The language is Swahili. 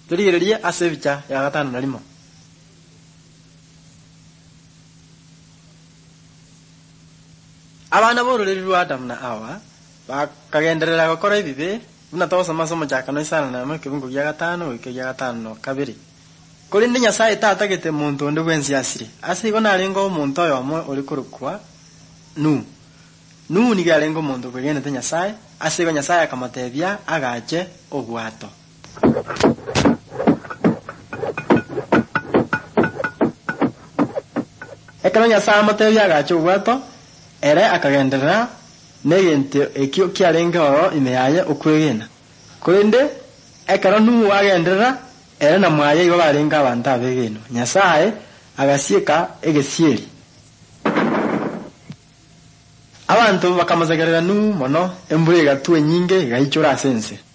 turigererie ase bicha ya gatano na limo. Abana bororeri rwa Adamu na Hawa bakagenderera gukora ibibe buna tosa masomo jakano isana na mekebungu gya gatano gya gatano kabiri. Kuri ndi Nyasaye tatagete muntu ndi bwensi asiri asigo narengo muntu oyo amwe uri kurukwa nu ni garengo muntu kwegene te Nyasaye asigo Nyasaye akamatebya agache ogwato. Ekano Nyasaye amatebya agache ogwato ere akagenderera negente ekyo kyarenga oro imeyaye okwegena. Kuri ndi ekano nu agenderera ere na mwaye igo barenga abantu abegeno. Nyasaye agasieka egesieri. Abantu bakamazagarira nu mono embure gatwe nyinge gaichora sense.